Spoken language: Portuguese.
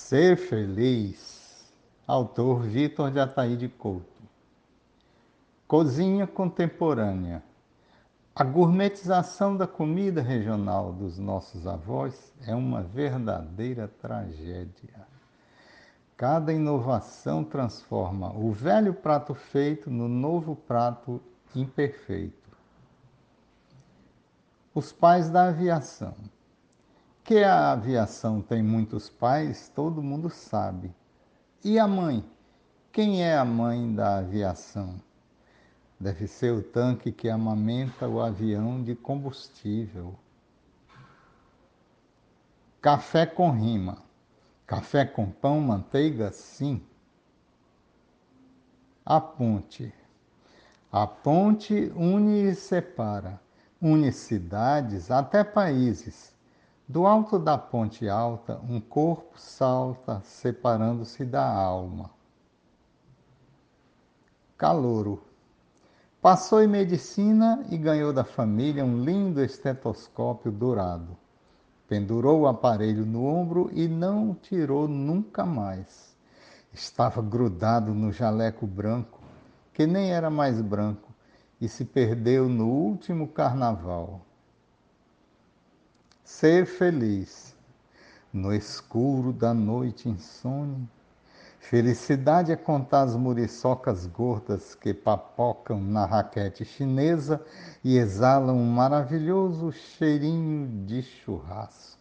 Ser feliz. Autor Vitor de Ataíde Couto. Cozinha contemporânea. A gourmetização da comida regional dos nossos avós é uma verdadeira tragédia. Cada inovação transforma o velho prato feito no novo prato imperfeito. Os pais da aviação. Que a aviação tem muitos pais, todo mundo sabe. E a mãe? Quem é a mãe da aviação? Deve ser o tanque que amamenta o avião de combustível. Café com rima. Café com pão, manteiga, sim. A ponte. A ponte une e separa. Une cidades, até países. Do alto da ponte alta, um corpo salta, separando-se da alma. Calouro. Passou em medicina e ganhou da família um lindo estetoscópio dourado. Pendurou o aparelho no ombro e não o tirou nunca mais. Estava grudado no jaleco branco, que nem era mais branco, e se perdeu no último carnaval. Ser feliz. No escuro da noite insone, felicidade é contar as muriçocas gordas que papocam na raquete chinesa e exalam um maravilhoso cheirinho de churrasco.